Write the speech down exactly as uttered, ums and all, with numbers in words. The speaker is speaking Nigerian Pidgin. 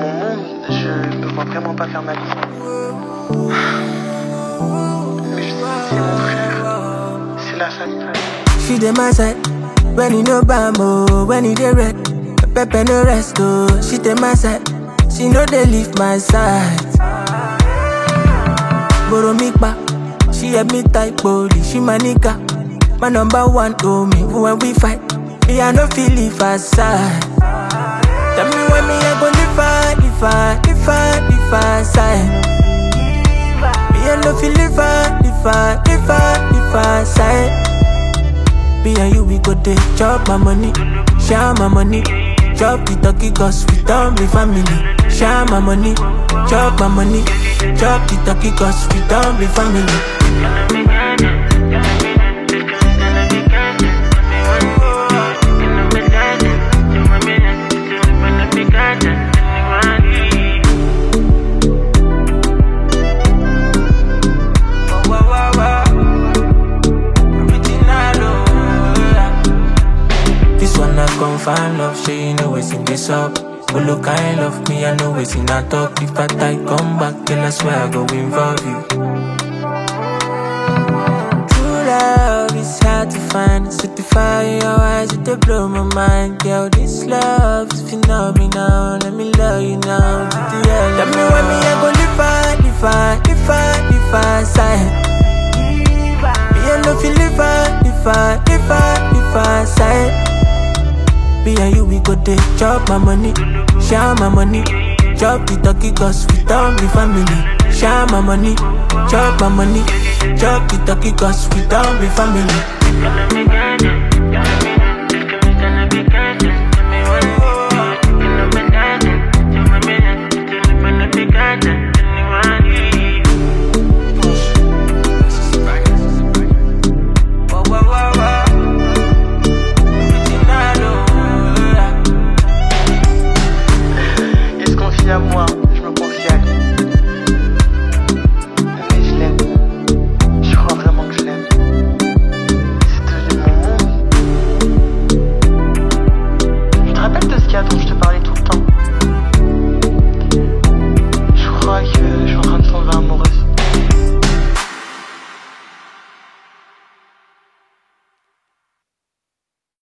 mon monde, je ne vois vraiment pas faire ma vie. Mais je sais que c'est mon frère, c'est la famille. She dey my side, when you know bamo, when you dey red, pepper no rest oh. She dey my side, she no dey leave my side. Borrow me back, she help me type body, she my nigga, my number one to me. When we fight, me I no feel leave her side. Tell me when me I go live her, live her, live her, live her side. Me I no feel live her, live her, live her, live her side. Me and you, we go dey chop my money, share my money. Chop the turkey cause we don't be family. Share my money, chop my money. Chop the turkey cause we don't be family. Confirm love, she you know it's in this up. But look, kind love me, I know it's in a talk. If I die, come back, then I swear I go involve you. True love is hard to find. Certify your eyes, it they blow my mind. Girl, this love is phenomenal. Let me love you now. Tell me when me I go live her, live her, live her, live her side. Me I love you, live her, live her, live her, live her side. Me and you, we go dey chop my money, share my money. Chop the turkey cause we don't be family. Share my money, chop my money. Chop the turkey cause we don't be family.